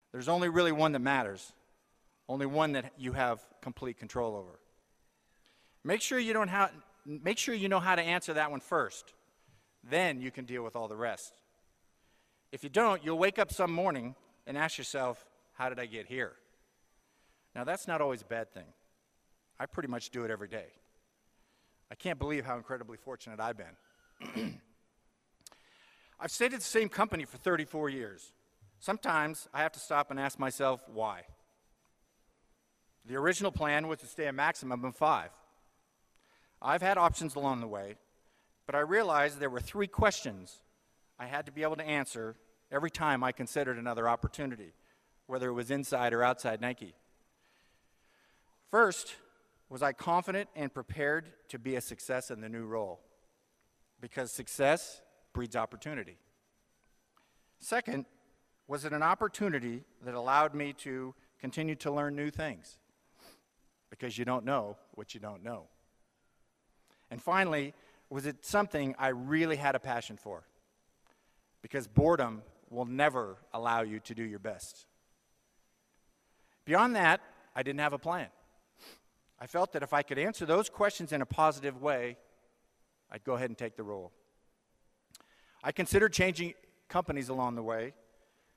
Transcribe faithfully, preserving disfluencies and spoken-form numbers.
There's only really one that matters, only one that you have complete control over. Make sure you don't have, make sure you know how to answer that one first. Then you can deal with all the rest. If you don't, you'll wake up some morning and ask yourself, how did I get here? Now, that's not always a bad thing. I pretty much do it every day. I can't believe how incredibly fortunate I've been. I've stayed at the same company for thirty-four years. Sometimes I have to stop and ask myself, why? The original plan was to stay a maximum of five. I've had options along the way, but I realized there were three questions I had to be able to answer every time I considered another opportunity, whether it was inside or outside Nike. First, was I confident and prepared to be a success in the new role? Because success breeds opportunity. Second, was it an opportunity that allowed me to continue to learn new things? Because you don't know what you don't know. And finally, was it something I really had a passion for? Because boredom will never allow you to do your best. Beyond that, I didn't have a plan. I felt that if I could answer those questions in a positive way, I'd go ahead and take the role. I considered changing companies along the way,